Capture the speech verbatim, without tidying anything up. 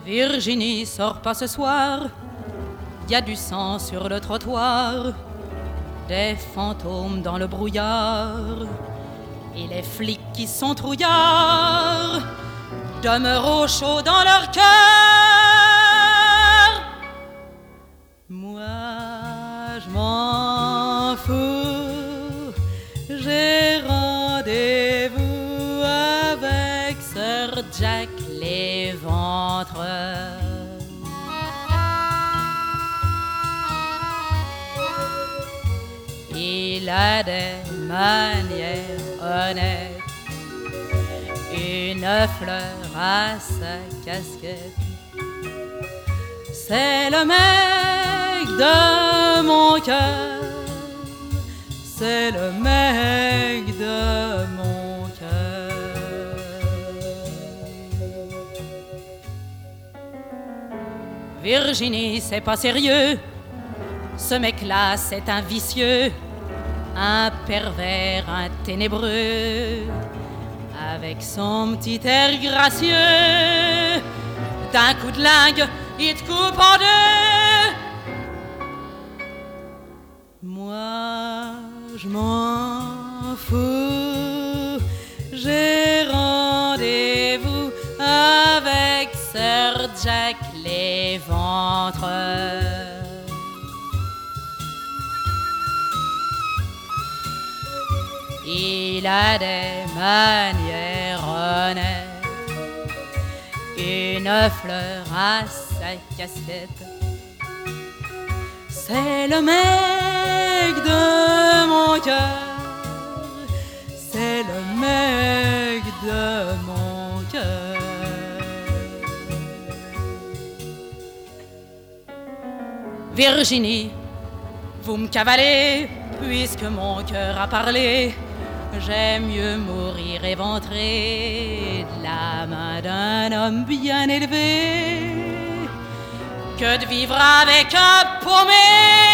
Virginie, sors pas ce soir, y a du sang sur le trottoir, des fantômes dans le brouillard, et les flics qui sont trouillards demeurent au chaud dans leur cœur. Moi, je m'en fous, j'ai rendez-vous avec Sir Jack l'Éventreur. Il a des manières honnêtes, une fleur à sa casquette. C'est le mec de mon cœur, c'est le mec de mon cœur. Virginie, c'est pas sérieux, ce mec-là, c'est un vicieux, un pervers, un ténébreux, avec son petit air gracieux. D'un coup de lingue, il te coupe en deux. Moi, je m'en fous, j'ai rendez-vous avec Sir Jack l'Éventreur. Il a des manières honnêtes, une fleur à sa casquette. C'est le mec de mon cœur, c'est le mec de mon cœur. Virginie, vous me cavalez, puisque mon cœur a parlé. J'aime mieux mourir éventré de la main d'un homme bien élevé que de vivre avec un paumé.